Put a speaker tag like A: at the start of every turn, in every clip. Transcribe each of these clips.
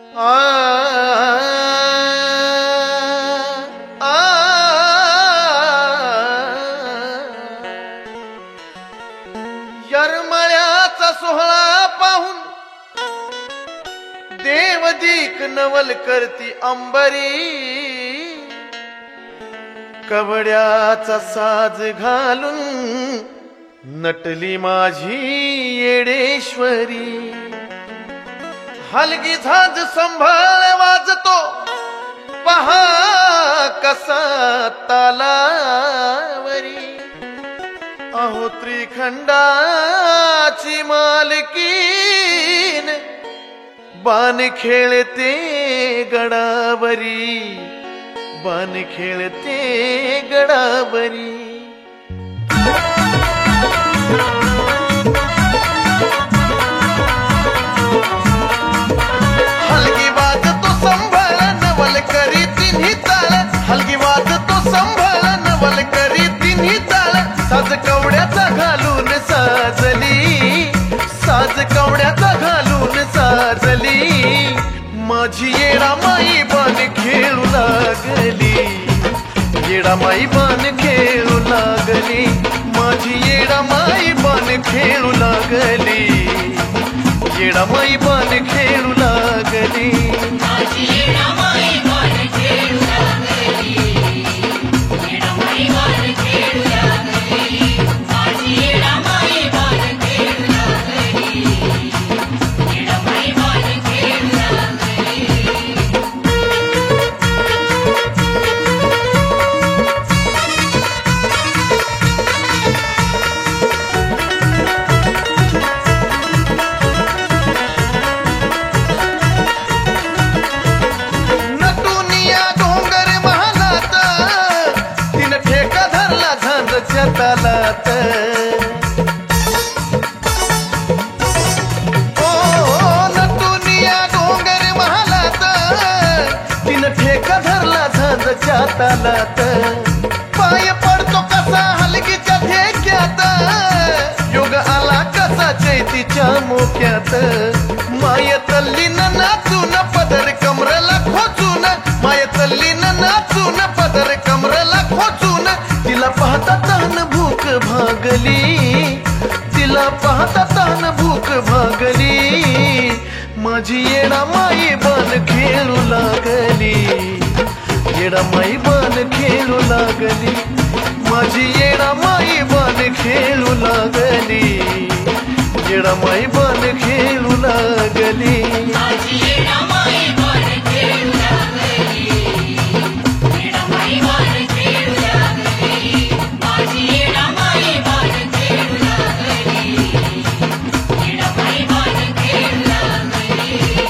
A: आ आ यरमळ्याचा सोहळा पाहून देवदीक नवल करती अंबरी, कवड्याचा साज घालून नटली माझी येडेश्वरी. हलगी झांज संभाळ वाजतो पहा कसा तालावरी. अहो त्रिखंडाची मालकीन बाण खेळते गडावरी, बाण खेळते गडावरी. हलगी वाजतो संभाळ नवल करी तिन्ही ताळ, हलगी वाजतो संभाळ नवल करी तिन्ही ताळ. साज कवड्याचा घालून साजली, साज कवड्याचा घालून साजली. माझी येडामाई बाण खेळू लागली, येडामाई बाण खेळू लागली. माझी येडामाई बाण खेळू लागली, येडामाई बाण खेळू लागली.
B: माझी येडामाई बाण खेळू लागली, येडामाई बाण खेळू लागली. माझी येडामाई बाण खेळू लागली, येडामाई बाण खेळू लागली.
A: नटुनिया डोंगर महालात तिन ठेका धरला झांजच्या तालात. ओ नटुनिया डोंगर महालात तिन ठेका धरला झांजच्या तालात. पाय पडतो कसा हलगीच्या ठेक्यात, योग आला कसा चैतीच्या मोक्यात. माय तल्लीन नाचून पदर कमरला खोचून, माय तल्लीन नाचून पदर कमरला खोचून. तिला पाहता तहान भूक भागली, तिला पाहता तहान भूक भागली. माझी येडामाई बाण खेळू लागली, येडामाई बाण खेळू लागली. माझी येडामाई बाण खेळू लागली, येडामाई बाण खेळू लागली.
B: माझी येडामाई बाण खेळू लागली, येडामाई बाण खेळू लागली. माझी येडामाई बाण खेळू लागली, येडामाई बाण खेळू लागली.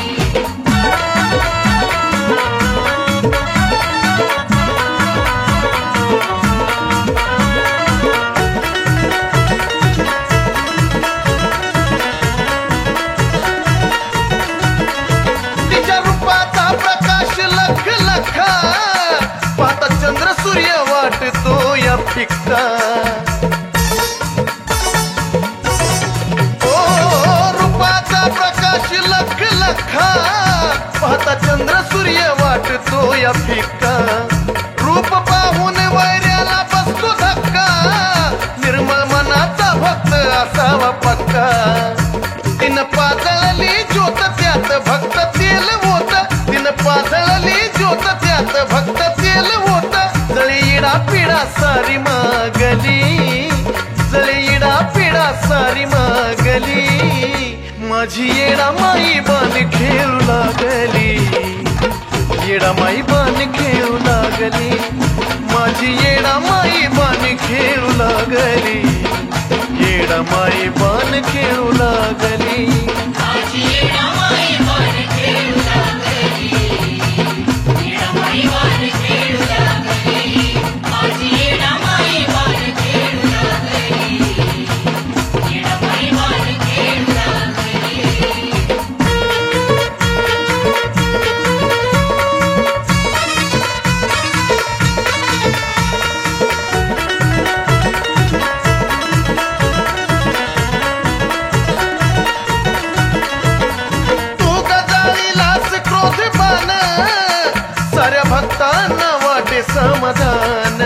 A: तिच्या रूपाचा प्रकाश लख लखा, पाहता चंद्र सूर्य वाटतो या फिक्का. ओ रूपाचा प्रकाश लख लखा, पाहता चंद्र सूर्य वाटतो या फिक्का. रूप पाहून वैऱ्याला बसतो धक्का, निर्मळ मनाचा भक्त असावा पक्का. तिन पाजळली ज्योत त्यात भक्त तेल होत, तिन पाजळली ज्योत त्यात भक्त तेल होत. जळीडा पिढा सारी मागली, जळीडा पिढा सारी मागली. माझी येडामाई बाण खेळू लागली, येडामाई बाण खेळू लागली. माझी येडामाई बाण खेळू लागली, येडामाई बाण खेळू लागली.
B: माझी येडामाई बाण खेळू लागली, येडामाई बाण खेळू लागली. माझी येडामाई बाण खेळू लागली, येडामाई बाण खेळू लागली.
A: समाधान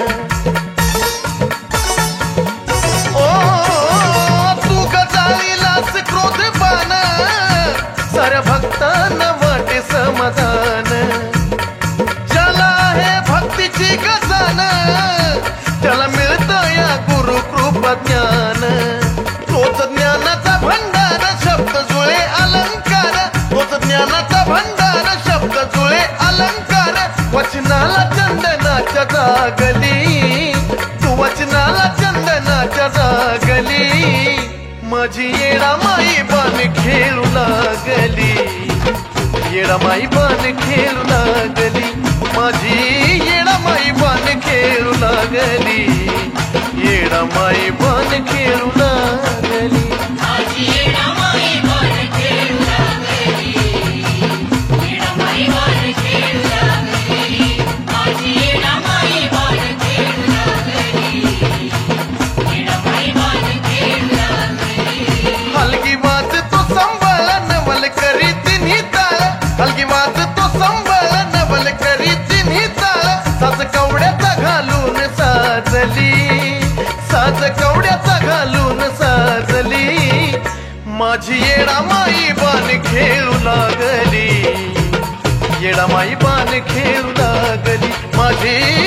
A: ओ तू गजाळीलाच क्रोधवान साऱ्या भक्तांना वाटे समाधान ज्याला आहे भक्तीची गजान त्याला मिळतं या गुरु कृपा ज्ञान तोच ज्ञानाचा भंडार शब्द जुळे अलंकार तोच ज्ञानाचा भंडार शब्द जुळे अलंकार वचनाला चंदनाच्या जागली तू वचनाला चंदनाच्या जागली माझी येडामाई बाण खेळू लागली येडामाई बाण खेळू लागली माझी येडामाई बाण खेळू लागली येडामाई बाण खेळू लागली
B: माझी येडामाई बाण खेळू लागली येडामाई बाण खेळू लागली माझी येडामाई बाण खेळू लागली येडामाई बाण खेळू लागली
A: हलगी वाज तो संभाळ नवल करी तिन्ही ताळ हलगी वाज तो संभाळ नवल करी तिन्ही ताळ साज कवड्याचा घालून साजली साज कवड्याचा घालून साजली माझी येडामाई बाण खेळू लागली येडामाई बाण खेळू लागली माझी